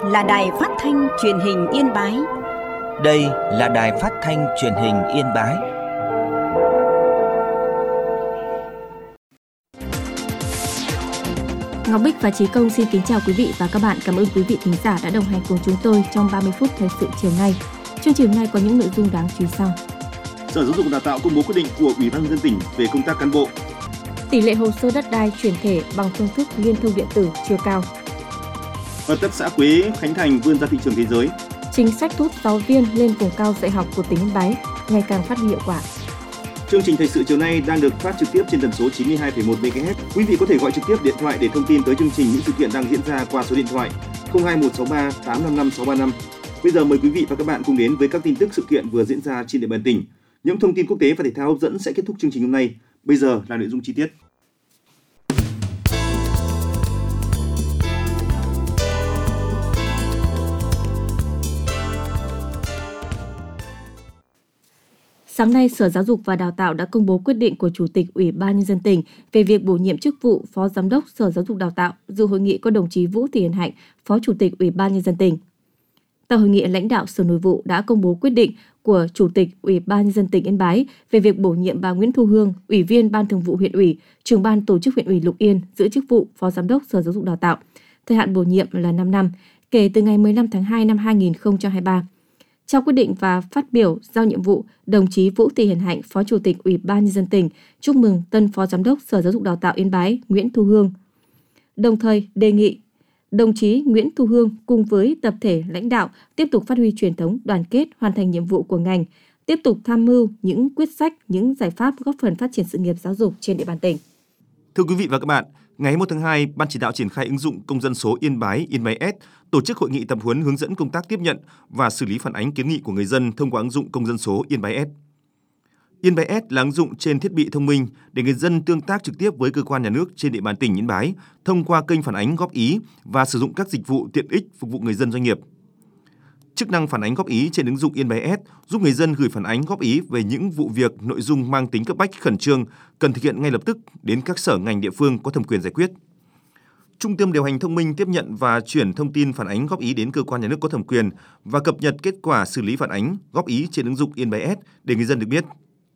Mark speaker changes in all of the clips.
Speaker 1: là Đài Phát thanh Truyền hình Yên Bái.
Speaker 2: Đây là Đài Phát thanh Truyền hình Yên Bái.
Speaker 3: Ngọc Bích và Chí Công xin kính chào quý vị và các bạn. Cảm ơn quý vị thính giả đã đồng hành cùng chúng tôi trong 30 phút thời sự chiều nay. Chương trình hôm nay có những nội dung đáng chú ý sau.
Speaker 4: Sở Giáo dục và Đào tạo công bố quyết định của Ủy ban nhân dân tỉnh về công tác cán bộ.
Speaker 3: Tỷ lệ hồ sơ đất đai chuyển thể bằng phương thức liên thông điện tử chưa cao.
Speaker 4: Hợp tác xã Quế Khánh Thành vươn ra thị trường thế giới.
Speaker 3: Chính sách thu hút giáo viên lên vùng cao dạy học của tỉnh Yên Bái ngày càng phát huy hiệu quả.
Speaker 4: Chương trình thời sự chiều nay đang được phát trực tiếp trên tần số 92,1 MHz. Quý vị có thể gọi trực tiếp điện thoại để thông tin tới chương trình những sự kiện đang diễn ra qua số điện thoại 02163 855 635. Bây giờ mời quý vị và các bạn cùng đến với các tin tức sự kiện vừa diễn ra trên địa bàn tỉnh. Những thông tin quốc tế và thể thao hấp dẫn sẽ kết thúc chương trình hôm nay. Bây giờ là nội dung chi tiết.
Speaker 3: Sáng nay, Sở Giáo dục và Đào tạo đã công bố quyết định của Chủ tịch Ủy ban nhân dân tỉnh về việc bổ nhiệm chức vụ Phó Giám đốc Sở Giáo dục Đào tạo. Dự hội nghị có đồng chí Vũ Thị Hiền Hạnh, Phó Chủ tịch Ủy ban nhân dân tỉnh. Tại hội nghị, lãnh đạo Sở Nội vụ đã công bố quyết định của Chủ tịch Ủy ban nhân dân tỉnh Yên Bái về việc bổ nhiệm bà Nguyễn Thu Hương, Ủy viên Ban Thường vụ huyện ủy, Trưởng ban Tổ chức huyện ủy Lục Yên giữ chức vụ Phó Giám đốc Sở Giáo dục Đào tạo. Thời hạn bổ nhiệm là 5 năm, kể từ ngày 15 tháng 2 năm 2023. Trao quyết định và phát biểu giao nhiệm vụ, đồng chí Vũ Thị Hiền Hạnh, Phó Chủ tịch Ủy ban nhân dân tỉnh chúc mừng tân Phó Giám đốc Sở Giáo dục Đào tạo Yên Bái Nguyễn Thu Hương. Đồng thời đề nghị đồng chí Nguyễn Thu Hương cùng với tập thể lãnh đạo tiếp tục phát huy truyền thống đoàn kết, hoàn thành nhiệm vụ của ngành, tiếp tục tham mưu những quyết sách, những giải pháp góp phần phát triển sự nghiệp giáo dục trên địa bàn tỉnh.
Speaker 4: Thưa quý vị và các bạn, ngày 21 tháng 2, Ban chỉ đạo triển khai ứng dụng công dân số Yên Bái S tổ chức hội nghị tập huấn hướng dẫn công tác tiếp nhận và xử lý phản ánh kiến nghị của người dân thông qua ứng dụng công dân số Yên Bái S. Yên Bái S là ứng dụng trên thiết bị thông minh để người dân tương tác trực tiếp với cơ quan nhà nước trên địa bàn tỉnh Yên Bái thông qua kênh phản ánh góp ý và sử dụng các dịch vụ tiện ích phục vụ người dân doanh nghiệp. Chức năng phản ánh góp ý trên ứng dụng Yên Bái S giúp người dân gửi phản ánh góp ý về những vụ việc, nội dung mang tính cấp bách khẩn trương cần thực hiện ngay lập tức đến các sở ngành địa phương có thẩm quyền giải quyết. Trung tâm điều hành thông minh tiếp nhận và chuyển thông tin phản ánh góp ý đến cơ quan nhà nước có thẩm quyền và cập nhật kết quả xử lý phản ánh góp ý trên ứng dụng Yên Bái S để người dân được biết.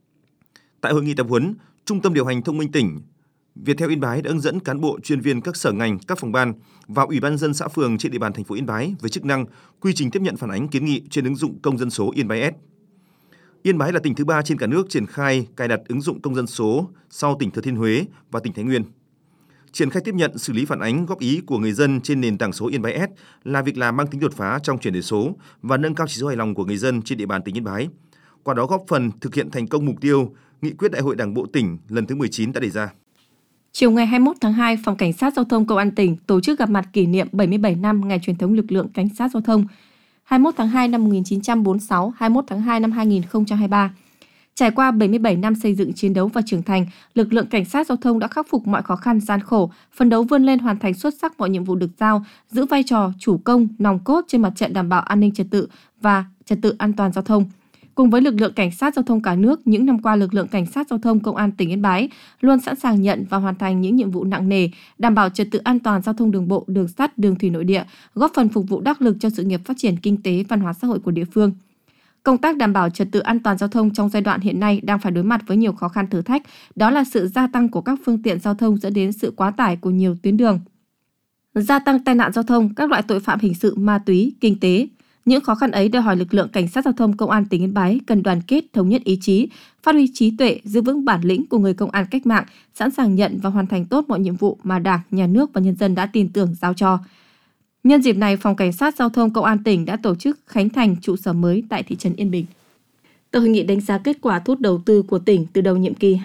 Speaker 4: Tại hội nghị tập huấn, Trung tâm điều hành thông minh tỉnh Viettel Yên Bái đã hướng dẫn cán bộ chuyên viên các sở ngành, các phòng ban và Ủy ban nhân dân xã phường trên địa bàn thành phố Yên Bái về chức năng, quy trình tiếp nhận phản ánh kiến nghị trên ứng dụng công dân số Yên Bái S. Yên Bái là tỉnh thứ 3 trên cả nước triển khai cài đặt ứng dụng công dân số sau tỉnh Thừa Thiên Huế và tỉnh Thái Nguyên. Triển khai tiếp nhận, xử lý phản ánh góp ý của người dân trên nền tảng số Yên Bái S là việc làm mang tính đột phá trong chuyển đổi số và nâng cao chỉ số hài lòng của người dân trên địa bàn tỉnh Yên Bái. Qua đó góp phần thực hiện thành công mục tiêu Nghị quyết Đại hội Đảng bộ tỉnh lần thứ 19 đã đề ra.
Speaker 3: Chiều ngày 21 tháng 2, Phòng Cảnh sát Giao thông Công an tỉnh tổ chức gặp mặt kỷ niệm 77 năm ngày truyền thống lực lượng Cảnh sát Giao thông 21 tháng 2 năm 1946, 21 tháng 2 năm 2023. Trải qua 77 năm xây dựng, chiến đấu và trưởng thành, lực lượng Cảnh sát Giao thông đã khắc phục mọi khó khăn gian khổ, phấn đấu vươn lên hoàn thành xuất sắc mọi nhiệm vụ được giao, giữ vai trò chủ công, nòng cốt trên mặt trận đảm bảo an ninh trật tự và trật tự an toàn giao thông. Cùng với lực lượng Cảnh sát Giao thông cả nước, những năm qua lực lượng Cảnh sát Giao thông Công an tỉnh Yên Bái luôn sẵn sàng nhận và hoàn thành những nhiệm vụ nặng nề, đảm bảo trật tự an toàn giao thông đường bộ, đường sắt, đường thủy nội địa, góp phần phục vụ đắc lực cho sự nghiệp phát triển kinh tế, văn hóa xã hội của địa phương. Công tác đảm bảo trật tự an toàn giao thông trong giai đoạn hiện nay đang phải đối mặt với nhiều khó khăn thử thách, đó là sự gia tăng của các phương tiện giao thông dẫn đến sự quá tải của nhiều tuyến đường, gia tăng tai nạn giao thông, các loại tội phạm hình sự, ma túy, kinh tế. Những khó khăn ấy đòi hỏi lực lượng Cảnh sát Giao thông Công an tỉnh Yên Bái cần đoàn kết, thống nhất ý chí, phát huy trí tuệ, giữ vững bản lĩnh của người công an cách mạng, sẵn sàng nhận và hoàn thành tốt mọi nhiệm vụ mà Đảng, Nhà nước và nhân dân đã tin tưởng giao cho. Nhân dịp này, Phòng Cảnh sát Giao thông Công an tỉnh đã tổ chức khánh thành trụ sở mới tại thị trấn Yên Bình. Tại hội nghị đánh giá kết quả thu hút đầu tư của tỉnh từ đầu nhiệm kỳ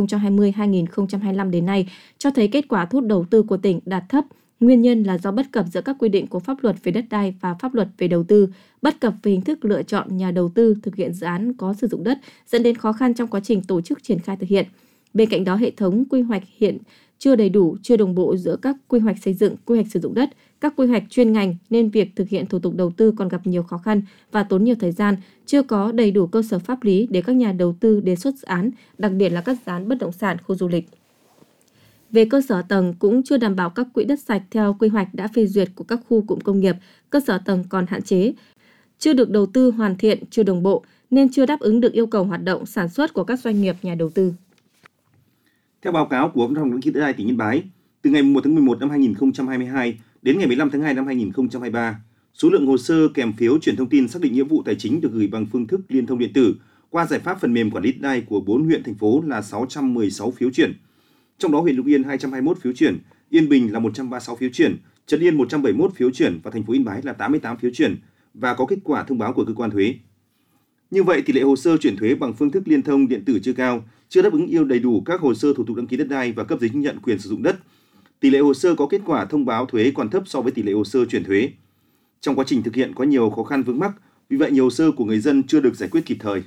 Speaker 3: 2020-2025 đến nay cho thấy kết quả thu hút đầu tư của tỉnh đạt thấp. Nguyên nhân là do bất cập giữa các quy định của pháp luật về đất đai và pháp luật về đầu tư, bất cập về hình thức lựa chọn nhà đầu tư thực hiện dự án có sử dụng đất, dẫn đến khó khăn trong quá trình tổ chức triển khai thực hiện. Bên cạnh đó, hệ thống quy hoạch hiện chưa đầy đủ, chưa đồng bộ giữa các quy hoạch xây dựng, quy hoạch sử dụng đất, các quy hoạch chuyên ngành nên việc thực hiện thủ tục đầu tư còn gặp nhiều khó khăn và tốn nhiều thời gian, chưa có đầy đủ cơ sở pháp lý để các nhà đầu tư đề xuất dự án, đặc biệt là các dự án bất động sản, khu du lịch. Về cơ sở tầng cũng chưa đảm bảo các quỹ đất sạch theo quy hoạch đã phê duyệt của các khu cụm công nghiệp, cơ sở tầng còn hạn chế, chưa được đầu tư hoàn thiện, chưa đồng bộ nên chưa đáp ứng được yêu cầu hoạt động sản xuất của các doanh nghiệp nhà đầu tư.
Speaker 4: Theo báo cáo của Văn phòng Đăng ký đất đai tỉnh Yên Bái, từ ngày 1 tháng 11 năm 2022 đến ngày 15 tháng 2 năm 2023, số lượng hồ sơ kèm phiếu chuyển thông tin xác định nghĩa vụ tài chính được gửi bằng phương thức liên thông điện tử qua giải pháp phần mềm quản lý đất đai của 4 huyện thành phố là 616 phiếu chuyển. Trong đó huyện Lục Yên 221 phiếu chuyển, Yên Bình là 136 phiếu chuyển, Trấn Yên 171 phiếu chuyển và thành phố Yên Bái là 88 phiếu chuyển và có kết quả thông báo của cơ quan thuế. Như vậy, tỷ lệ hồ sơ chuyển thuế bằng phương thức liên thông điện tử chưa cao, chưa đáp ứng yêu đầy đủ các hồ sơ thủ tục đăng ký đất đai và cấp giấy chứng nhận quyền sử dụng đất. Tỷ lệ hồ sơ có kết quả thông báo thuế còn thấp so với tỷ lệ hồ sơ chuyển thuế. Trong quá trình thực hiện có nhiều khó khăn vướng mắc, vì vậy nhiều hồ sơ của người dân chưa được giải quyết kịp thời.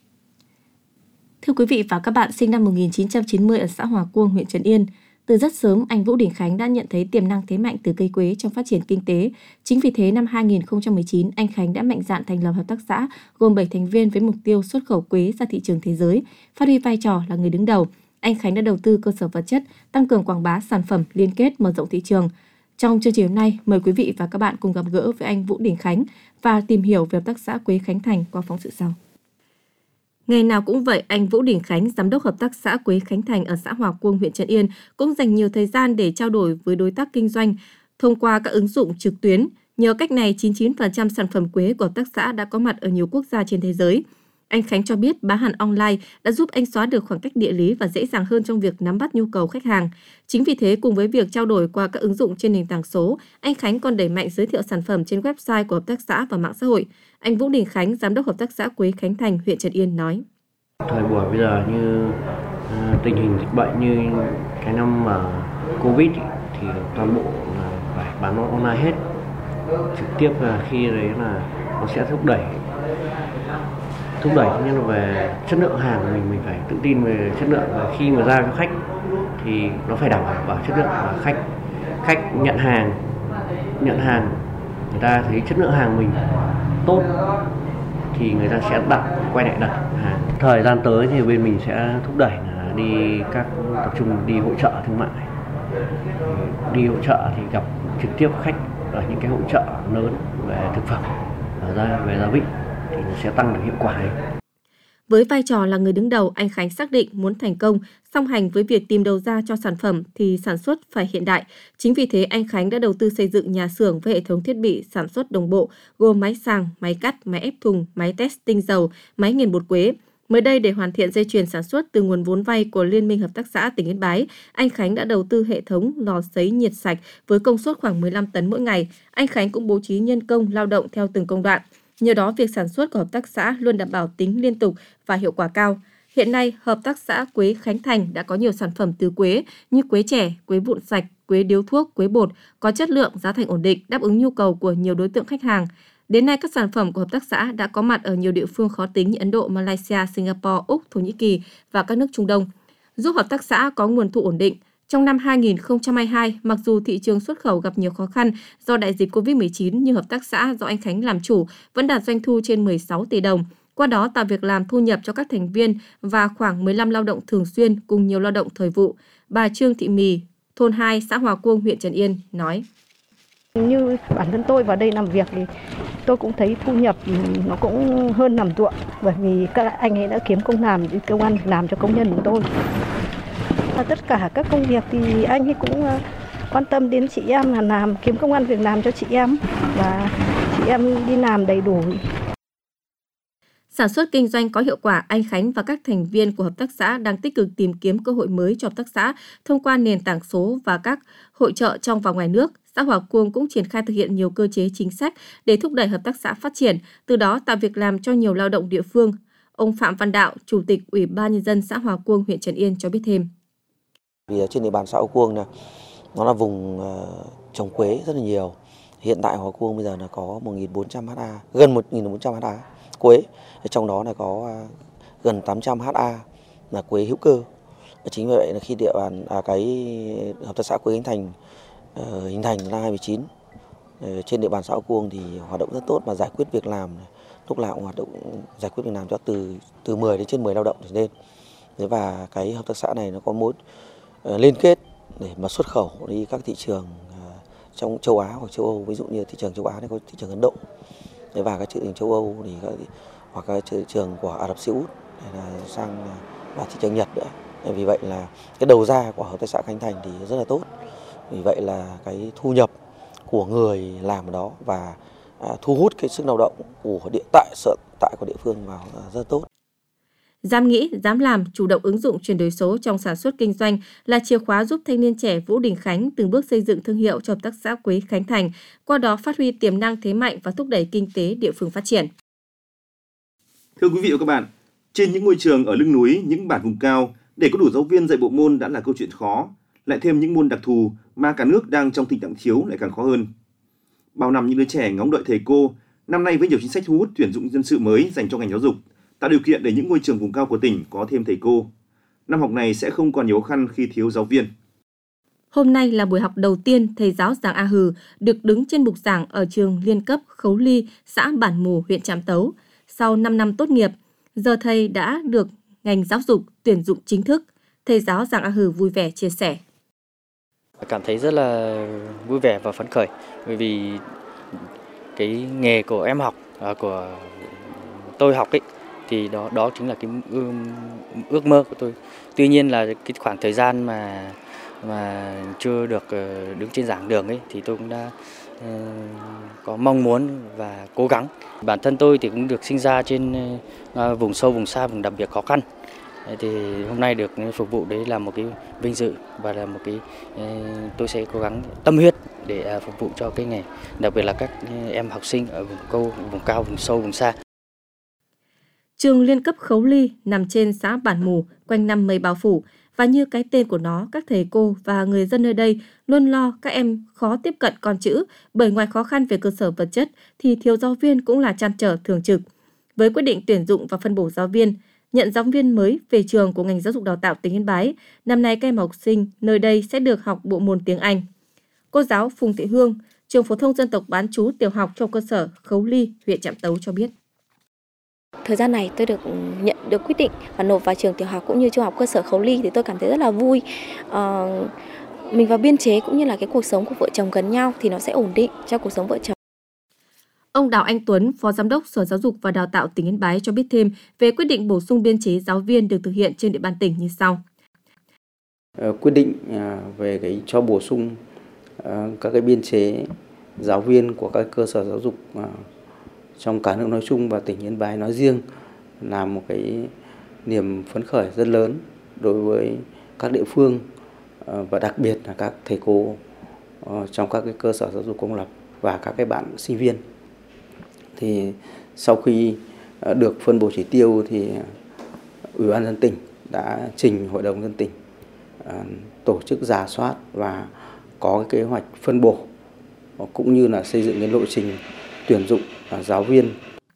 Speaker 3: Thưa quý vị và các bạn, sinh năm 1990 ở xã Hòa Cuông, huyện Trấn Yên, từ rất sớm anh Vũ Đình Khánh đã nhận thấy tiềm năng thế mạnh từ cây quế trong phát triển kinh tế. Chính vì thế năm 2019, anh Khánh đã mạnh dạn thành lập hợp tác xã gồm 7 thành viên với mục tiêu xuất khẩu quế ra thị trường thế giới, phát huy vai trò là người đứng đầu. Anh Khánh đã đầu tư cơ sở vật chất, tăng cường quảng bá sản phẩm, liên kết mở rộng thị trường. Trong chương trình hôm nay, mời quý vị và các bạn cùng gặp gỡ với anh Vũ Đình Khánh và tìm hiểu về hợp tác xã Quế Khánh Thành qua phóng sự sau. Ngày nào cũng vậy, anh Vũ Đình Khánh, giám đốc hợp tác xã Quế Khánh Thành ở xã Hòa Cuông, huyện Trấn Yên cũng dành nhiều thời gian để trao đổi với đối tác kinh doanh thông qua các ứng dụng trực tuyến. Nhờ cách này, 99% sản phẩm quế của hợp tác xã đã có mặt ở nhiều quốc gia trên thế giới. Anh Khánh cho biết bán hàng online đã giúp anh xóa được khoảng cách địa lý và dễ dàng hơn trong việc nắm bắt nhu cầu khách hàng. Chính vì thế, cùng với việc trao đổi qua các ứng dụng trên nền tảng số, anh Khánh còn đẩy mạnh giới thiệu sản phẩm trên website của hợp tác xã và mạng xã hội. Anh Vũ Đình Khánh, giám đốc hợp tác xã Quế Khánh Thành, huyện Trấn Yên nói:
Speaker 5: Thời buổi bây giờ như tình hình dịch bệnh như cái năm mà Covid thì toàn bộ là phải bán online hết. Trực tiếp là khi đấy là nó sẽ thúc đẩy nhưng mà về chất lượng hàng mình phải tự tin về chất lượng, và khi mà ra cho khách thì nó phải đảm bảo chất lượng, và khách nhận hàng người ta thấy chất lượng hàng mình tốt thì người ta sẽ quay lại đặt hàng. Thời gian tới thì bên mình sẽ thúc đẩy là tập trung đi hội chợ thương mại. Đi hội chợ thì gặp trực tiếp khách ở những cái hội chợ lớn về thực phẩm, về gia vị thì nó sẽ tăng được hiệu quả đấy.
Speaker 3: Với vai trò là người đứng đầu, anh Khánh xác định muốn thành công, song hành với việc tìm đầu ra cho sản phẩm thì sản xuất phải hiện đại. Chính vì thế, anh Khánh đã đầu tư xây dựng nhà xưởng với hệ thống thiết bị sản xuất đồng bộ, gồm máy sàng, máy cắt, máy ép thùng, máy test tinh dầu, máy nghiền bột quế. Mới đây, để hoàn thiện dây chuyền sản xuất từ nguồn vốn vay của Liên minh Hợp tác xã tỉnh Yên Bái, anh Khánh đã đầu tư hệ thống lò sấy nhiệt sạch với công suất khoảng 15 tấn mỗi ngày. Anh Khánh cũng bố trí nhân công lao động theo từng công đoạn. Nhờ đó, việc sản xuất của hợp tác xã luôn đảm bảo tính liên tục và hiệu quả cao. Hiện nay, hợp tác xã Quế Khánh Thành đã có nhiều sản phẩm từ quế như quế trẻ, quế vụn sạch, quế điếu thuốc, quế bột có chất lượng, giá thành ổn định, đáp ứng nhu cầu của nhiều đối tượng khách hàng. Đến nay, các sản phẩm của hợp tác xã đã có mặt ở nhiều địa phương khó tính như Ấn Độ, Malaysia, Singapore, Úc, Thổ Nhĩ Kỳ và các nước Trung Đông, giúp hợp tác xã có nguồn thu ổn định. Trong năm 2022, mặc dù thị trường xuất khẩu gặp nhiều khó khăn do đại dịch Covid-19, nhưng hợp tác xã do anh Khánh làm chủ vẫn đạt doanh thu trên 16 tỷ đồng. Qua đó tạo việc làm thu nhập cho các thành viên và khoảng 15 lao động thường xuyên cùng nhiều lao động thời vụ. Bà Trương Thị Mì, thôn 2, xã Hòa Cuông, huyện Trấn Yên nói:
Speaker 6: Như bản thân tôi vào đây làm việc thì tôi cũng thấy thu nhập nó cũng hơn làm ruộng, bởi vì các anh ấy đã kiếm công ăn làm cho công nhân của tôi. Và tất cả các công việc thì anh ấy cũng quan tâm đến chị em là làm kiếm công ăn việc làm cho chị em và chị em đi làm đầy đủ.
Speaker 3: Sản xuất kinh doanh có hiệu quả, anh Khánh và các thành viên của hợp tác xã đang tích cực tìm kiếm cơ hội mới cho hợp tác xã thông qua nền tảng số và các hội chợ trong và ngoài nước. Xã Hòa Cuông cũng triển khai thực hiện nhiều cơ chế chính sách để thúc đẩy hợp tác xã phát triển, từ đó tạo việc làm cho nhiều lao động địa phương. Ông Phạm Văn Đạo, Chủ tịch Ủy ban Nhân dân xã Hòa Cuông, huyện Trấn Yên cho biết thêm.
Speaker 7: Vì trên địa bàn xã Hòa Cuông này, nó là vùng trồng quế rất là nhiều. Hiện tại Hòa Cuông bây giờ là có 1.400 ha, gần 1.400 ha quế. Trong đó là có gần 800 ha là quế hữu cơ. Chính vì vậy là khi địa bàn cái hợp tác xã Quế Khánh Thành hình thành năm 2019, trên địa bàn xã Hòa Cuông thì hoạt động rất tốt và giải quyết việc làm, lúc nào cũng hoạt động giải quyết việc làm cho từ 10 đến trên 10 lao động trở lên. Và cái hợp tác xã này nó có mối liên kết để mà xuất khẩu đi các thị trường trong châu Á hoặc châu Âu, ví dụ như thị trường châu Á này có thị trường Ấn Độ và các thị trường châu Âu thì hoặc các thị trường của Ả Rập Xê Út sang và thị trường Nhật nữa. Vì vậy là cái đầu ra của hợp tác xã Khánh Thành thì rất là tốt. Vì vậy là cái thu nhập của người làm ở đó và thu hút cái sức lao động của tại của địa phương vào rất tốt.
Speaker 3: Dám nghĩ, dám làm, chủ động ứng dụng chuyển đổi số trong sản xuất kinh doanh là chìa khóa giúp thanh niên trẻ Vũ Đình Khánh từng bước xây dựng thương hiệu cho hợp tác xã quế Khánh Thành, qua đó phát huy tiềm năng thế mạnh và thúc đẩy kinh tế địa phương phát triển.
Speaker 4: Thưa quý vị và các bạn, trên những ngôi trường ở lưng núi, những bản vùng cao, để có đủ giáo viên dạy bộ môn đã là câu chuyện khó, lại thêm những môn đặc thù mà cả nước đang trong tình trạng thiếu lại càng khó hơn. Bao năm những đứa trẻ ngóng đợi thầy cô, năm nay với nhiều chính sách thu hút tuyển dụng nhân sự mới dành cho ngành giáo dục, tạo điều kiện để những ngôi trường vùng cao của tỉnh có thêm thầy cô. Năm học này sẽ không còn nhiều khó khăn khi thiếu giáo viên.
Speaker 3: Hôm nay là buổi học đầu tiên thầy giáo Giàng A Hừ được đứng trên bục giảng ở trường liên cấp Khấu Ly, xã Bản Mù, huyện Trạm Tấu. Sau 5 năm tốt nghiệp, giờ thầy đã được ngành giáo dục tuyển dụng chính thức. Thầy giáo Giàng A Hừ vui vẻ chia sẻ.
Speaker 8: Cảm thấy rất là vui vẻ và phấn khởi bởi vì cái nghề của em học, của tôi học ấy, thì đó chính là cái ước mơ của tôi. Tuy nhiên là cái khoảng thời gian mà chưa được đứng trên giảng đường ấy thì tôi cũng đã có mong muốn và cố gắng. Bản thân tôi thì cũng được sinh ra trên vùng sâu, vùng xa, vùng đặc biệt khó khăn. Thì hôm nay được phục vụ đấy là một cái vinh dự và là một cái tôi sẽ cố gắng tâm huyết để phục vụ cho cái nghề, đặc biệt là các em học sinh ở vùng cao, vùng sâu, vùng xa.
Speaker 3: Trường liên cấp Khấu Ly nằm trên xã Bản Mù, quanh năm mây bao phủ, và như cái tên của nó, các thầy cô và người dân nơi đây luôn lo các em khó tiếp cận con chữ, bởi ngoài khó khăn về cơ sở vật chất thì thiếu giáo viên cũng là trăn trở thường trực. Với quyết định tuyển dụng và phân bổ giáo viên, nhận giáo viên mới về trường của ngành giáo dục đào tạo tỉnh Yên Bái, năm nay các em học sinh nơi đây sẽ được học bộ môn tiếng Anh. Cô giáo Phùng Thị Hương, trường phổ thông dân tộc bán trú tiểu học trong cơ sở Khấu Ly, huyện Trạm Tấu cho biết.
Speaker 9: Thời gian này tôi nhận được quyết định và nộp vào trường tiểu học cũng như trung học cơ sở Khấu Ly thì tôi cảm thấy rất là vui. Mình vào biên chế cũng như là cái cuộc sống của vợ chồng gần nhau thì nó sẽ ổn định cho cuộc sống vợ chồng.
Speaker 3: Ông Đào Anh Tuấn, Phó Giám đốc Sở Giáo dục và Đào tạo tỉnh Yên Bái cho biết thêm về quyết định bổ sung biên chế giáo viên được thực hiện trên địa bàn tỉnh như sau.
Speaker 10: Quyết định về cái cho bổ sung các cái biên chế giáo viên của các cơ sở giáo dục trong cả nước nói chung và tỉnh Yên Bái nói riêng là một cái niềm phấn khởi rất lớn đối với các địa phương và đặc biệt là các thầy cô trong các cái cơ sở giáo dục công lập và các cái bạn sinh viên. Thì sau khi được phân bổ chỉ tiêu thì Ủy ban nhân dân tỉnh đã trình Hội đồng nhân dân tỉnh tổ chức rà soát và có cái kế hoạch phân bổ cũng như là xây dựng cái lộ trình tuyển dụng giáo viên.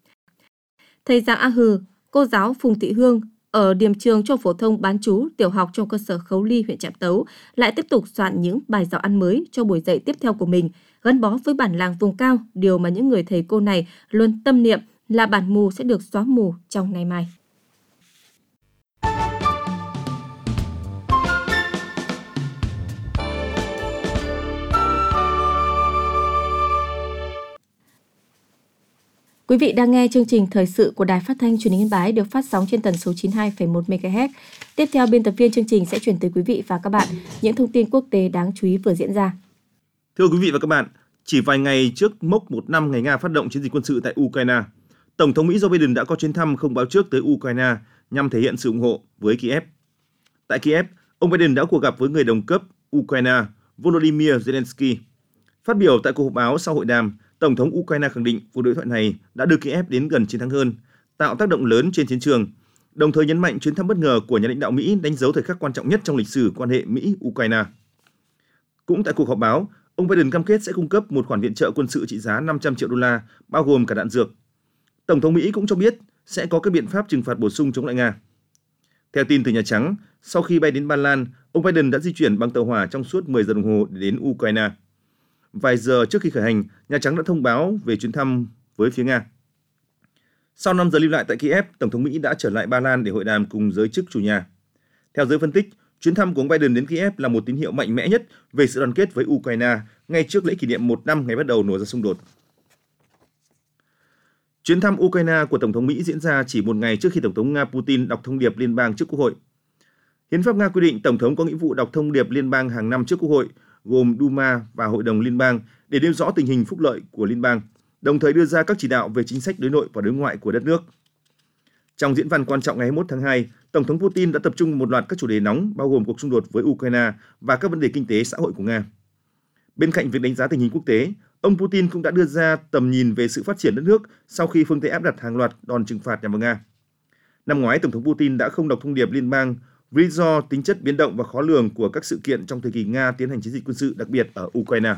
Speaker 3: Thầy Giàng A Hừ, cô giáo Phùng Thị Hương ở điểm trường trung học phổ thông bán trú tiểu học trong cơ sở Khấu Ly, huyện Trạm Tấu lại tiếp tục soạn những bài giáo án mới cho buổi dạy tiếp theo của mình, gắn bó với bản làng vùng cao, điều mà những người thầy cô này luôn tâm niệm là bản mù sẽ được xóa mù trong ngày mai. Quý vị đang nghe chương trình thời sự của Đài Phát thanh Truyền hình Yên Bái được phát sóng trên tần số 92,1 MHz. Tiếp theo, biên tập viên chương trình sẽ chuyển tới quý vị và các bạn những thông tin quốc tế đáng chú ý vừa diễn ra.
Speaker 4: Thưa quý vị và các bạn, chỉ vài ngày trước mốc 1 năm ngày Nga phát động chiến dịch quân sự tại Ukraine, Tổng thống Mỹ Joe Biden đã có chuyến thăm không báo trước tới Ukraine nhằm thể hiện sự ủng hộ với Kiev. Tại Kiev, ông Biden đã cuộc gặp với người đồng cấp Ukraine Volodymyr Zelensky. Phát biểu tại cuộc họp báo sau hội đàm, Tổng thống Ukraine khẳng định cuộc đối thoại này đã đưa Kiev đến gần chiến thắng hơn, tạo tác động lớn trên chiến trường, đồng thời nhấn mạnh chuyến thăm bất ngờ của nhà lãnh đạo Mỹ đánh dấu thời khắc quan trọng nhất trong lịch sử quan hệ Mỹ-Ukraine. Cũng tại cuộc họp báo, ông Biden cam kết sẽ cung cấp một khoản viện trợ quân sự trị giá 500 triệu đô la, bao gồm cả đạn dược. Tổng thống Mỹ cũng cho biết sẽ có các biện pháp trừng phạt bổ sung chống lại Nga. Theo tin từ Nhà Trắng, sau khi bay đến Ba Lan, ông Biden đã di chuyển bằng tàu hỏa trong suốt 10 giờ đồng hồ để đến Ukraine. Vài giờ trước khi khởi hành, Nhà Trắng đã thông báo về chuyến thăm với phía Nga. Sau 5 giờ lưu lại tại Kiev, Tổng thống Mỹ đã trở lại Ba Lan để hội đàm cùng giới chức chủ nhà. Theo giới phân tích, Chuyến thăm của ông Biden đến Kiev là một tín hiệu mạnh mẽ nhất về sự đoàn kết với Ukraine ngay trước lễ kỷ niệm 1 năm ngày bắt đầu nổ ra xung đột. Chuyến thăm Ukraine của Tổng thống Mỹ diễn ra chỉ một ngày trước khi Tổng thống Nga Putin đọc thông điệp liên bang trước Quốc hội. Hiến pháp Nga quy định Tổng thống có nghĩa vụ đọc thông điệp liên bang hàng năm trước Quốc hội, gồm Duma và Hội đồng Liên bang, để nêu rõ tình hình phúc lợi của liên bang, đồng thời đưa ra các chỉ đạo về chính sách đối nội và đối ngoại của đất nước. Trong diễn văn quan trọng ngày 21 tháng 2, Tổng thống Putin đã tập trung vào một loạt các chủ đề nóng, bao gồm cuộc xung đột với Ukraine và các vấn đề kinh tế xã hội của Nga. Bên cạnh việc đánh giá tình hình quốc tế, ông Putin cũng đã đưa ra tầm nhìn về sự phát triển đất nước sau khi phương Tây áp đặt hàng loạt đòn trừng phạt nhằm vào Nga. Năm ngoái, Tổng thống Putin đã không đọc thông điệp liên bang vì lý do tính chất biến động và khó lường của các sự kiện trong thời kỳ Nga tiến hành chiến dịch quân sự đặc biệt ở Ukraine.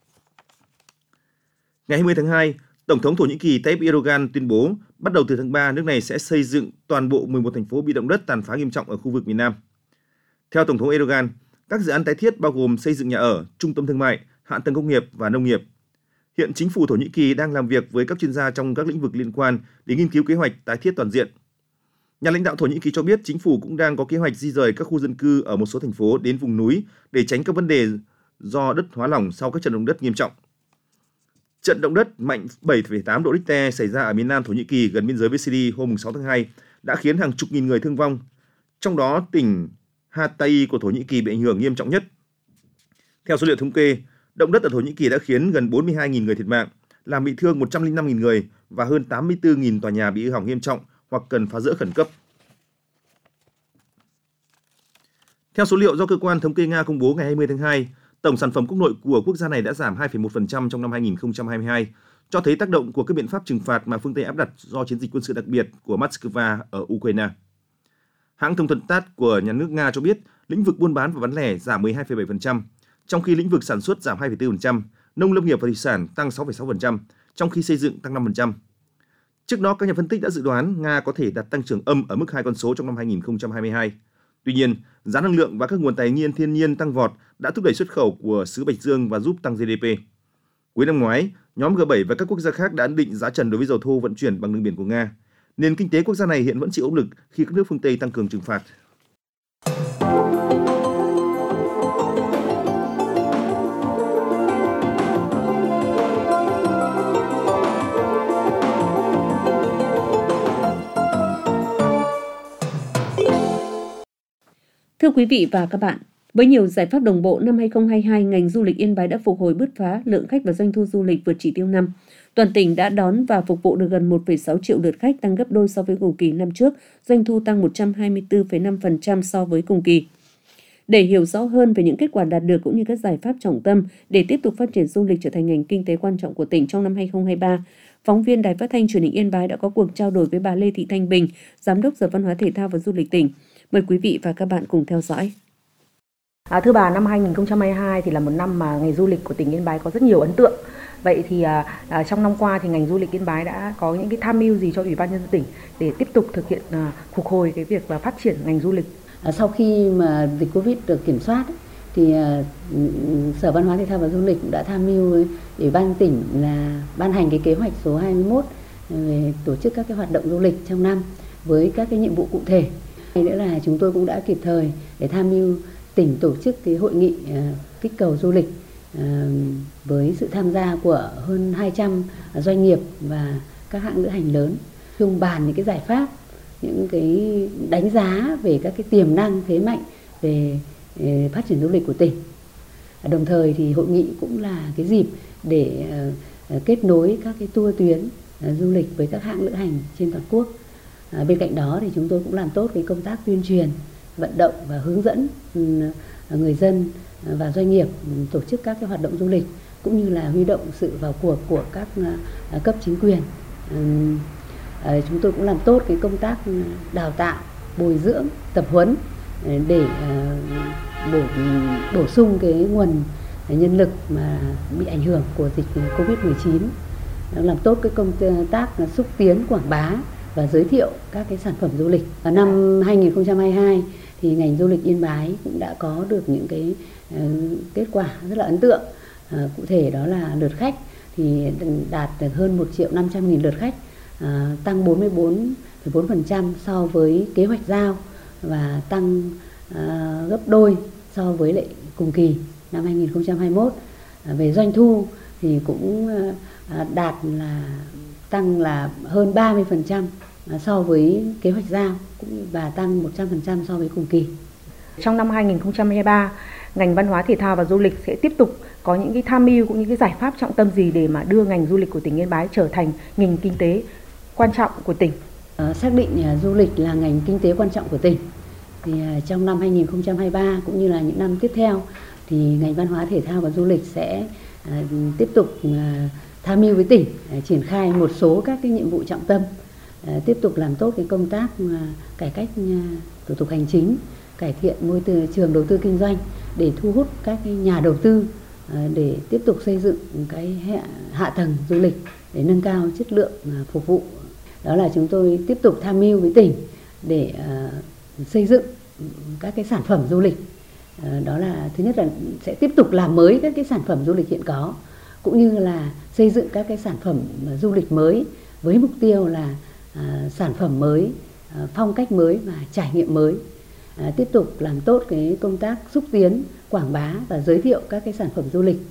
Speaker 4: Ngày 20 tháng 2, Tổng thống Thổ Nhĩ Kỳ Tayyip Erdogan tuyên bố bắt đầu từ tháng 3, nước này sẽ xây dựng toàn bộ 11 thành phố bị động đất tàn phá nghiêm trọng ở khu vực miền Nam. Theo Tổng thống Erdogan, các dự án tái thiết bao gồm xây dựng nhà ở, trung tâm thương mại, hạ tầng công nghiệp và nông nghiệp. Hiện chính phủ Thổ Nhĩ Kỳ đang làm việc với các chuyên gia trong các lĩnh vực liên quan để nghiên cứu kế hoạch tái thiết toàn diện. Nhà lãnh đạo Thổ Nhĩ Kỳ cho biết chính phủ cũng đang có kế hoạch di rời các khu dân cư ở một số thành phố đến vùng núi để tránh các vấn đề do đất hóa lỏng sau các trận động đất nghiêm trọng. Trận động đất mạnh 7,8 độ Richter xảy ra ở miền Nam Thổ Nhĩ Kỳ gần biên giới với Syria hôm 6 tháng 2 đã khiến hàng chục nghìn người thương vong, trong đó tỉnh Hatay của Thổ Nhĩ Kỳ bị ảnh hưởng nghiêm trọng nhất. Theo số liệu thống kê, động đất ở Thổ Nhĩ Kỳ đã khiến gần 42.000 người thiệt mạng, làm bị thương 105.000 người và hơn 84.000 tòa nhà bị hư hỏng nghiêm trọng hoặc cần phá dỡ khẩn cấp. Theo số liệu do cơ quan thống kê Nga công bố ngày 20 tháng 2, tổng sản phẩm quốc nội của quốc gia này đã giảm 2,1% trong năm 2022, cho thấy tác động của các biện pháp trừng phạt mà phương Tây áp đặt do chiến dịch quân sự đặc biệt của Moscow ở Ukraine. Hãng thông tấn TASS của nhà nước Nga cho biết lĩnh vực buôn bán và bán lẻ giảm 12,7%, trong khi lĩnh vực sản xuất giảm 2,4%, nông lâm nghiệp và thủy sản tăng 6,6%, trong khi xây dựng tăng 5%. Trước đó, các nhà phân tích đã dự đoán Nga có thể đạt tăng trưởng âm ở mức 2 con số trong năm 2022. Tuy nhiên, giá năng lượng và các nguồn tài nguyên thiên nhiên tăng vọt đã thúc đẩy xuất khẩu của xứ Bạch Dương và giúp tăng GDP. Cuối năm ngoái, nhóm G7 và các quốc gia khác đã ấn định giá trần đối với dầu thô vận chuyển bằng đường biển của Nga. Nền kinh tế quốc gia này hiện vẫn chịu áp lực khi các nước phương Tây tăng cường trừng phạt.
Speaker 1: Thưa quý vị và các bạn, với nhiều giải pháp đồng bộ, năm 2022, ngành du lịch Yên Bái đã phục hồi bứt phá, lượng khách và doanh thu du lịch vượt chỉ tiêu năm. Toàn tỉnh đã đón và phục vụ được gần 1,6 triệu lượt khách, tăng gấp đôi so với cùng kỳ năm trước, doanh thu tăng 124,5% so với cùng kỳ. Để hiểu rõ hơn về những kết quả đạt được cũng như các giải pháp trọng tâm để tiếp tục phát triển du lịch trở thành ngành kinh tế quan trọng của tỉnh trong năm 2023, phóng viên Đài Phát thanh Truyền hình Yên Bái đã có cuộc trao đổi với bà Lê Thị Thanh Bình, Giám đốc Sở Văn hóa Thể thao và Du lịch tỉnh. Mời quý vị và các bạn cùng theo dõi.
Speaker 11: Thưa bà, năm 2022 thì là một năm mà ngành du lịch của tỉnh Yên Bái có rất nhiều ấn tượng. Vậy thì trong năm qua thì ngành du lịch Yên Bái đã có những cái tham mưu gì cho Ủy ban nhân dân tỉnh để tiếp tục thực hiện phục hồi cái việc và phát triển ngành du lịch?
Speaker 12: Sau khi mà dịch Covid được kiểm soát thì Sở Văn hóa Thể thao và Du lịch cũng đã tham mưu với Ủy ban tỉnh là ban hành cái kế hoạch số 21 về tổ chức các cái hoạt động du lịch trong năm với các cái nhiệm vụ cụ thể. Hay nữa là chúng tôi cũng đã kịp thời để tham mưu tỉnh tổ chức cái hội nghị kích cầu du lịch với sự tham gia của hơn 200 doanh nghiệp và các hãng lữ hành lớn, chung bàn những cái giải pháp, những cái đánh giá về các cái tiềm năng thế mạnh về phát triển du lịch của tỉnh. Đồng thời thì hội nghị cũng là cái dịp để kết nối các cái tour tuyến du lịch với các hãng lữ hành trên toàn quốc. Bên cạnh đó thì chúng tôi cũng làm tốt cái công tác tuyên truyền, vận động và hướng dẫn người dân và doanh nghiệp tổ chức các cái hoạt động du lịch, cũng như là huy động sự vào cuộc của các cấp chính quyền. Chúng tôi cũng làm tốt cái công tác đào tạo, bồi dưỡng, tập huấn để bổ sung cái nguồn nhân lực mà bị ảnh hưởng của dịch Covid-19, làm tốt cái công tác xúc tiến quảng bá và giới thiệu các cái sản phẩm du lịch. Năm 2022 thì ngành du lịch Yên Bái cũng đã có được những cái kết quả rất là ấn tượng. Cụ thể đó là lượt khách thì đạt được hơn 1.500.000 lượt khách, tăng 44,4% so với kế hoạch giao và tăng gấp đôi so với lại cùng kỳ năm 2021. Về doanh thu thì cũng đạt là tăng là hơn 30% so với kế hoạch giao và tăng 100% so với cùng kỳ.
Speaker 11: Trong năm 2023, ngành văn hóa thể thao và du lịch sẽ tiếp tục có những cái tham mưu cũng như cái giải pháp trọng tâm gì để mà đưa ngành du lịch của tỉnh Yên Bái trở thành ngành kinh tế quan trọng của tỉnh?
Speaker 12: Xác định du lịch là ngành kinh tế quan trọng của tỉnh. Thì trong năm 2023 cũng như là những năm tiếp theo thì ngành văn hóa thể thao và du lịch sẽ tiếp tục tham mưu với tỉnh triển khai một số các cái nhiệm vụ trọng tâm, tiếp tục làm tốt cái công tác cải cách thủ tục hành chính, cải thiện môi trường đầu tư kinh doanh để thu hút các cái nhà đầu tư để tiếp tục xây dựng cái hạ tầng du lịch để nâng cao chất lượng phục vụ. Đó là chúng tôi tiếp tục tham mưu với tỉnh để xây dựng các cái sản phẩm du lịch. Đó là thứ nhất là sẽ tiếp tục làm mới các cái sản phẩm du lịch hiện có, cũng như là xây dựng các cái sản phẩm du lịch mới với mục tiêu là sản phẩm mới, phong cách mới và trải nghiệm mới. Tiếp tục làm tốt cái công tác xúc tiến, quảng bá và giới thiệu các cái sản phẩm du lịch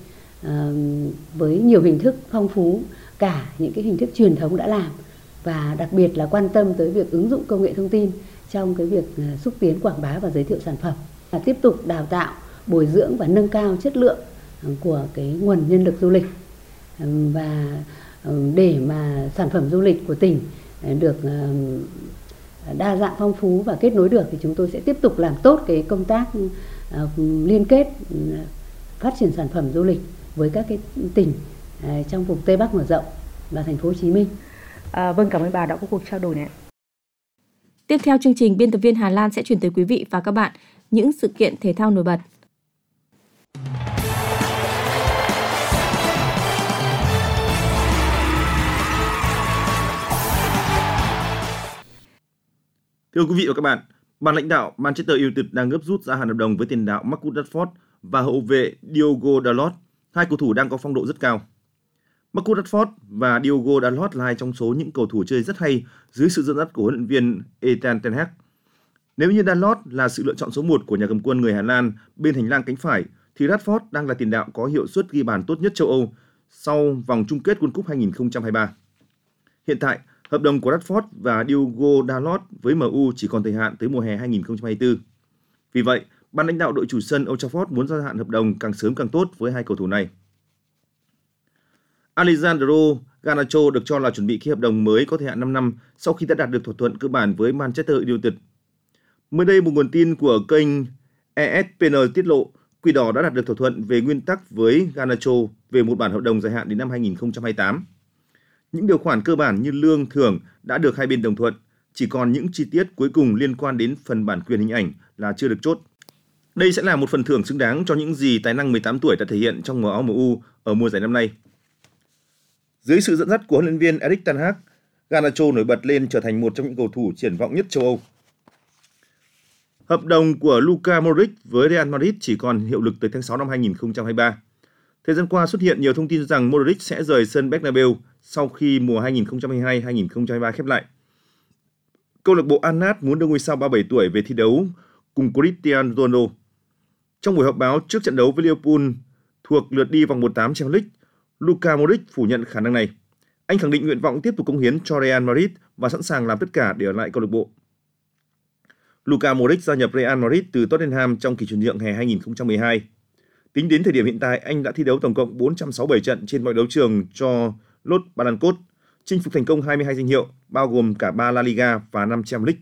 Speaker 12: với nhiều hình thức phong phú, cả những cái hình thức truyền thống đã làm, và đặc biệt là quan tâm tới việc ứng dụng công nghệ thông tin trong cái việc xúc tiến, quảng bá và giới thiệu sản phẩm. Tiếp tục đào tạo, bồi dưỡng và nâng cao chất lượng của cái nguồn nhân lực du lịch, và để mà sản phẩm du lịch của tỉnh được đa dạng phong phú và kết nối được thì chúng tôi sẽ tiếp tục làm tốt cái công tác liên kết phát triển sản phẩm du lịch với các cái tỉnh trong vùng Tây Bắc mở rộng và thành phố Hồ Chí Minh.
Speaker 11: Vâng, cảm ơn bà đã có cuộc trao đổi này.
Speaker 3: Tiếp theo chương trình, biên tập viên Hà Lan sẽ chuyển tới quý vị và các bạn những sự kiện thể thao nổi bật.
Speaker 4: Thưa quý vị và các bạn, ban lãnh đạo Manchester United đang gấp rút gia hạn hợp đồng với tiền đạo Marcus Rashford và hậu vệ Diogo Dalot, hai cầu thủ đang có phong độ rất cao. Marcus Rashford và Diogo Dalot là hai trong số những cầu thủ chơi rất hay dưới sự dẫn dắt của huấn luyện viên Erik ten Hag. Nếu như Dalot là sự lựa chọn số 1 của nhà cầm quân người Hà Lan bên hành lang cánh phải, thì Rashford đang là tiền đạo có hiệu suất ghi bàn tốt nhất châu Âu sau vòng chung kết World Cup 2023. Hiện tại, hợp đồng của Rashford và Diogo Dalot với MU chỉ còn thời hạn tới mùa hè 2024. Vì vậy, ban lãnh đạo đội chủ sân Old Trafford muốn gia hạn hợp đồng càng sớm càng tốt với hai cầu thủ này. Alejandro Garnacho được cho là chuẩn bị ký hợp đồng mới có thời hạn 5 năm sau khi đã đạt được thỏa thuận cơ bản với Manchester United. Mới đây, một nguồn tin của kênh ESPN tiết lộ Quỷ Đỏ đã đạt được thỏa thuận về nguyên tắc với Garnacho về một bản hợp đồng dài hạn đến năm 2028. Những điều khoản cơ bản như lương, thưởng đã được hai bên đồng thuận, chỉ còn những chi tiết cuối cùng liên quan đến phần bản quyền hình ảnh là chưa được chốt. Đây sẽ là một phần thưởng xứng đáng cho những gì tài năng 18 tuổi đã thể hiện trong màu áo MU ở mùa giải năm nay. Dưới sự dẫn dắt của huấn luyện viên Erik ten Hag, Garnacho nổi bật lên trở thành một trong những cầu thủ triển vọng nhất châu Âu. Hợp đồng của Luka Modric với Real Madrid chỉ còn hiệu lực tới tháng 6 năm 2023. Thời gian qua xuất hiện nhiều thông tin rằng Modric sẽ rời sân Bernabeu sau khi mùa 2022-2023 khép lại. Câu lạc bộ Al-Nassr muốn đưa ngôi sao 37 tuổi về thi đấu cùng Cristiano Ronaldo. Trong buổi họp báo trước trận đấu với Liverpool thuộc lượt đi vòng 1/8 Champions League, Luka Modric phủ nhận khả năng này. Anh khẳng định nguyện vọng tiếp tục cống hiến cho Real Madrid và sẵn sàng làm tất cả để ở lại câu lạc bộ. Luka Modric gia nhập Real Madrid từ Tottenham trong kỳ chuyển nhượng hè 2012. Tính đến thời điểm hiện tại, anh đã thi đấu tổng cộng 467 trận trên mọi đấu trường cho Los Blancos, chinh phục thành công 22 danh hiệu, bao gồm cả 3 La Liga và 5 Champions League.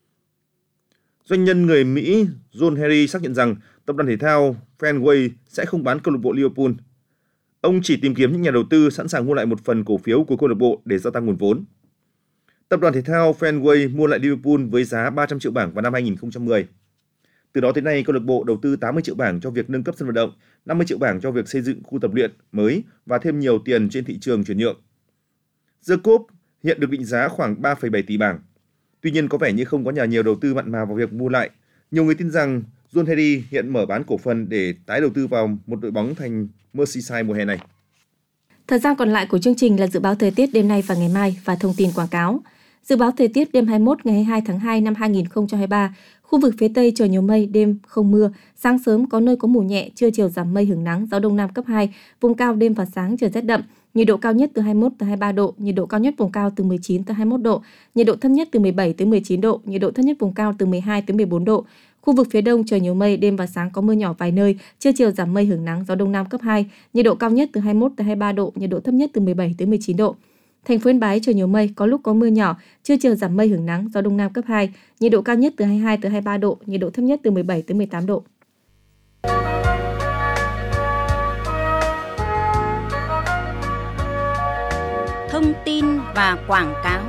Speaker 4: Doanh nhân người Mỹ John Henry xác nhận rằng tập đoàn thể thao Fenway sẽ không bán câu lạc bộ Liverpool. Ông chỉ tìm kiếm những nhà đầu tư sẵn sàng mua lại một phần cổ phiếu của câu lạc bộ để gia tăng nguồn vốn. Tập đoàn thể thao Fenway mua lại Liverpool với giá 300 triệu bảng vào năm 2010. Từ đó tới nay, câu lạc bộ đầu tư 80 triệu bảng cho việc nâng cấp sân vận động, 50 triệu bảng cho việc xây dựng khu tập luyện mới và thêm nhiều tiền trên thị trường chuyển nhượng. The Coop hiện được định giá khoảng 3,7 tỷ bảng. Tuy nhiên, có vẻ như không có nhà nhiều đầu tư mặn mà vào việc mua lại. Nhiều người tin rằng John Henry hiện mở bán cổ phần để tái đầu tư vào một đội bóng thành Merseyside mùa hè này.
Speaker 3: Thời gian còn lại của chương trình là dự báo thời tiết đêm nay và ngày mai và thông tin quảng cáo. Dự báo thời tiết đêm 21 ngày 22 tháng 2 năm 2023, Khu vực phía Tây trời nhiều mây, đêm không mưa, sáng sớm có nơi có mù nhẹ, trưa chiều giảm mây hưởng nắng, gió Đông Nam cấp 2, vùng cao đêm và sáng trời rét đậm, nhiệt độ cao nhất từ 21 tới 23 độ, nhiệt độ cao nhất vùng cao từ 19 tới 21 độ, nhiệt độ thấp nhất từ 17 tới 19 độ, nhiệt độ thấp nhất vùng cao từ 12 tới 14 độ. Khu vực phía Đông trời nhiều mây, đêm và sáng có mưa nhỏ vài nơi, trưa chiều giảm mây hưởng nắng, gió Đông Nam cấp 2, nhiệt độ cao nhất từ 21 tới 23 độ, nhiệt độ thấp nhất từ 17 tới 19 độ. Thành phố Yên Bái trời nhiều mây, có lúc có mưa nhỏ, trưa chiều giảm mây hưởng nắng, gió Đông Nam cấp 2, nhiệt độ cao nhất từ 22 tới 23 độ, nhiệt độ thấp nhất từ 17 tới 18 độ.
Speaker 13: Thông tin và quảng cáo.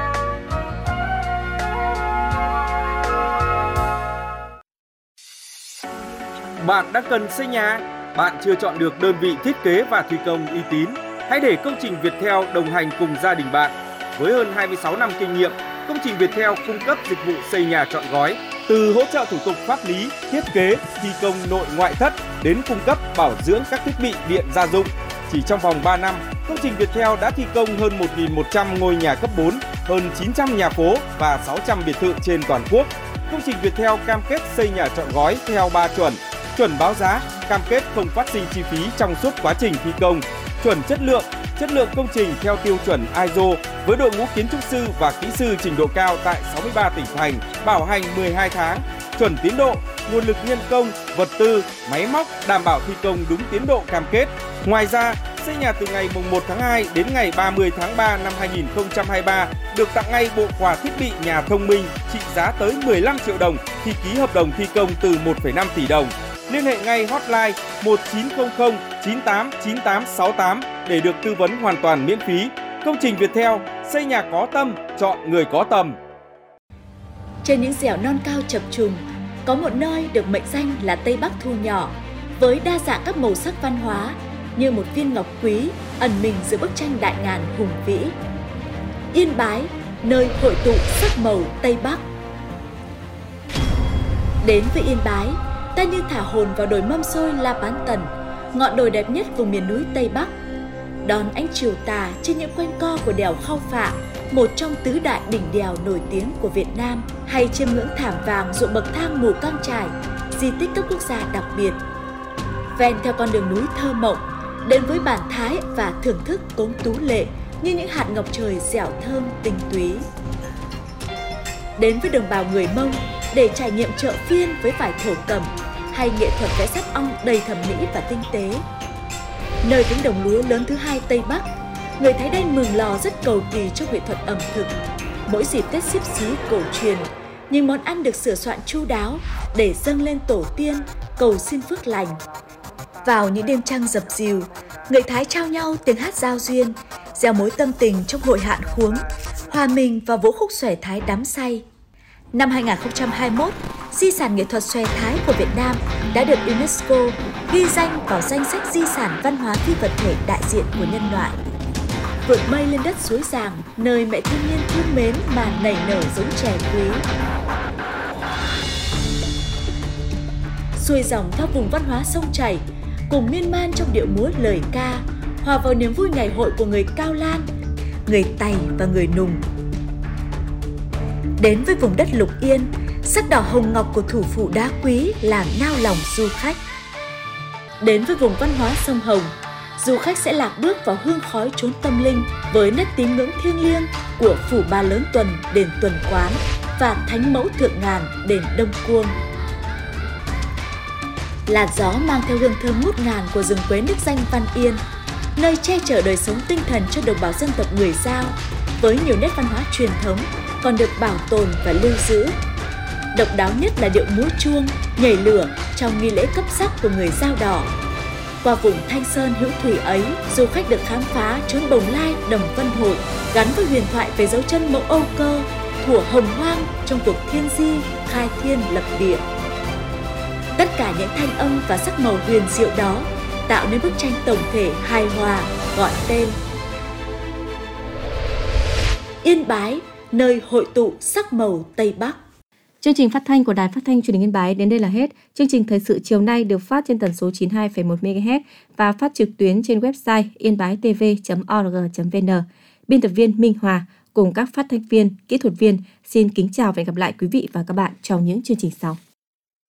Speaker 14: Bạn đang cần xây nhà, bạn chưa chọn được đơn vị thiết kế và thi công uy tín. Hãy để Công trình Viettel đồng hành cùng gia đình bạn. Với hơn 26 năm kinh nghiệm, Công trình Viettel cung cấp dịch vụ xây nhà trọn gói, từ hỗ trợ thủ tục pháp lý, thiết kế, thi công nội ngoại thất đến cung cấp bảo dưỡng các thiết bị điện gia dụng. Chỉ trong vòng 3 năm, Công trình Viettel đã thi công hơn 1.100 ngôi nhà cấp 4, hơn 900 nhà phố và 600 biệt thự trên toàn quốc. Công trình Viettel cam kết xây nhà trọn gói theo 3 chuẩn: chuẩn báo giá, cam kết không phát sinh chi phí trong suốt quá trình thi công; chuẩn chất lượng công trình theo tiêu chuẩn ISO với đội ngũ kiến trúc sư và kỹ sư trình độ cao tại 63 tỉnh thành, bảo hành 12 tháng; chuẩn tiến độ, nguồn lực nhân công, vật tư, máy móc đảm bảo thi công đúng tiến độ cam kết. Ngoài ra, xây nhà từ ngày 1 tháng 2 đến ngày 30 tháng 3 năm 2023 được tặng ngay bộ quà thiết bị nhà thông minh trị giá tới 15 triệu đồng khi ký hợp đồng thi công từ 1,5 tỷ đồng. Liên hệ ngay hotline 1900 98 9868 để được tư vấn hoàn toàn miễn phí. Công trình Viettel, xây nhà có tâm, chọn người có tầm.
Speaker 15: Trên những dẻo non cao chập trùng, có một nơi được mệnh danh là Tây Bắc thu nhỏ, với đa dạng các màu sắc văn hóa như một viên ngọc quý ẩn mình giữa bức tranh đại ngàn hùng vĩ. Yên Bái, nơi hội tụ sắc màu Tây Bắc. Đến với Yên Bái, ta như thả hồn vào đồi Mâm Xôi La Bán Tần, ngọn đồi đẹp nhất vùng miền núi Tây Bắc. Đón ánh chiều tà trên những quanh co của đèo Khao Phạ, một trong tứ đại đỉnh đèo nổi tiếng của Việt Nam, hay chiêm ngưỡng thảm vàng ruộng bậc thang Mù Căng Chải, di tích cấp quốc gia đặc biệt. Ven theo con đường núi thơ mộng, đến với bản thái và thưởng thức cốm tú lệ như những hạt ngọc trời dẻo thơm tinh túy. Đến với đồng bào người Mông để trải nghiệm chợ phiên với vải thổ cẩm hay nghệ thuật vẽ sáp ong đầy thẩm mỹ và tinh tế. Nơi cánh đồng lúa lớn thứ hai Tây Bắc, người Thái Đen Mường Lò rất cầu kỳ trong nghệ thuật ẩm thực. Mỗi dịp Tết Xíp Xí cổ truyền, những món ăn được sửa soạn chu đáo để dâng lên tổ tiên, cầu xin phước lành. Vào những đêm trăng dập dìu, người Thái trao nhau tiếng hát giao duyên, gieo mối tâm tình trong hội hạn khuống, hòa mình vào vũ khúc xòe Thái đắm say. Năm 2021, di sản nghệ thuật xòe Thái của Việt Nam đã được UNESCO ghi danh vào danh sách di sản văn hóa phi vật thể đại diện của nhân loại. Vượt mây lên đất suối Giàng, nơi mẹ thiên nhiên thương mến mà nảy nở giống chè quý. Xuôi dòng theo vùng văn hóa sông chảy, cùng miên man trong điệu múa lời ca, hòa vào niềm vui ngày hội của người Cao Lan, người Tày và người Nùng. Đến với vùng đất Lục Yên, sắc đỏ hồng ngọc của thủ phủ đá quý làm nao lòng du khách. Đến với vùng văn hóa sông Hồng, du khách sẽ lạc bước vào hương khói chốn tâm linh với nét tín ngưỡng thiêng liêng của phủ Ba Lớn Tuần, đền Tuần Quán và Thánh Mẫu Thượng Ngàn, đền Đông Cuông. Làn gió mang theo hương thơm ngút ngàn của rừng quế nước danh Văn Yên, nơi che chở đời sống tinh thần cho đồng bào dân tộc người Dao, với nhiều nét văn hóa truyền thống còn được bảo tồn và lưu giữ. Độc đáo nhất là điệu múa chuông, nhảy lửa trong nghi lễ cấp sắc của người Dao Đỏ. Qua vùng Thanh Sơn hữu thủy ấy, du khách được khám phá chốn Bồng Lai, Đồng Vân Hội, gắn với huyền thoại về dấu chân Mẫu Âu Cơ, thuở hồng hoang trong cuộc thiên di, khai thiên lập địa. Tất cả những thanh âm và sắc màu huyền diệu đó tạo nên bức tranh tổng thể hài hòa gọi tên Yên Bái, nơi hội tụ sắc màu Tây Bắc.
Speaker 3: Chương trình phát thanh của Đài Phát thanh Truyền hình Yên Bái đến đây là hết. Chương trình thời sự chiều nay được phát trên tần số 92,1 MHz và phát trực tuyến trên website yên-bái-tv.org.vn. Biên tập viên Minh Hòa, cùng các phát thanh viên, kỹ thuật viên xin kính chào và hẹn gặp lại quý vị và các bạn trong những chương trình sau.